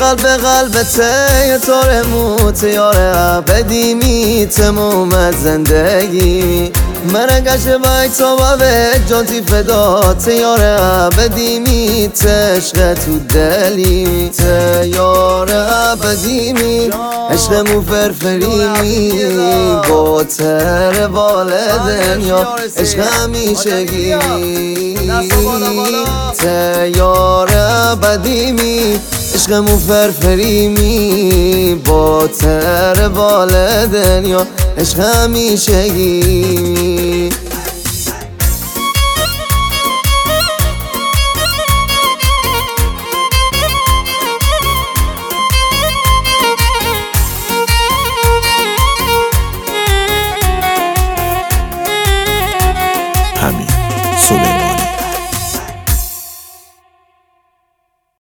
قلب ته تو رموت یار ابدی تموم زندگی من گشت بای تو به جانتی فدات یار ابدی عشق تو دلی یار ابدی عشق مو فرفری با تر والدن یا عشق همیشگی یار ابدی عشق مو فرفری با تر والدن یا عشق همیشگی